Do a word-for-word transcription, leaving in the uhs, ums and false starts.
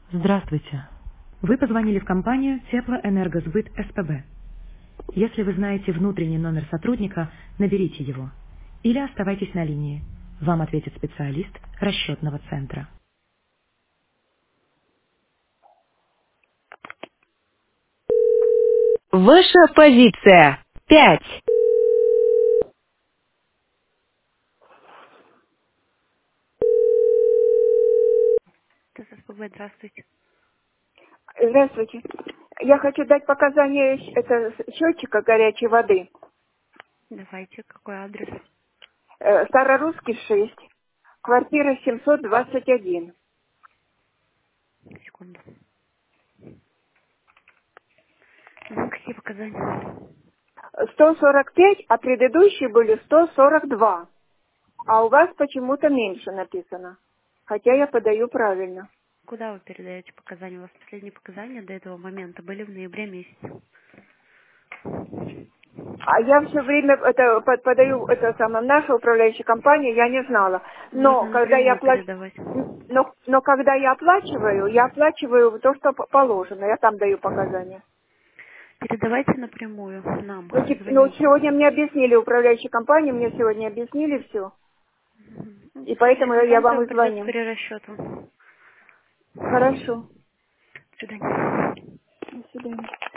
Здравствуйте. Вы позвонили в компанию Теплоэнергосбыт СПБ. Если вы знаете внутренний номер сотрудника, наберите его. Или оставайтесь на линии. Вам ответит специалист расчетного центра. Ваша позиция. Пять. ТССПБ, здравствуйте. Здравствуйте. Я хочу дать показания щ- это, с- счетчика горячей воды. Давайте, какой адрес? Э, Старорусский шесть, квартира семьсот двадцать один. Секунду. Ну, какие показания? сто сорок пять, а предыдущие были сто сорок два. А у вас почему-то меньше написано. Хотя я подаю правильно. Куда вы передаете показания? У вас последние показания до этого момента были в ноябре месяце. А я все время это под- подаю это самое наша управляющая компания, я не знала. Но Нужно когда я напрямую плачу, передавать. но, но когда я оплачиваю, я оплачиваю то, что п- положено. Я там даю показания. Передавайте напрямую нам. Ну, тип- ну, Звоните. сегодня мне объяснили, управляющая компания мне сегодня объяснили все. Ну, И Следующий поэтому я звонок вам вам и придет с звоню. перерасчетом. Хорошо. До свидания. До свидания.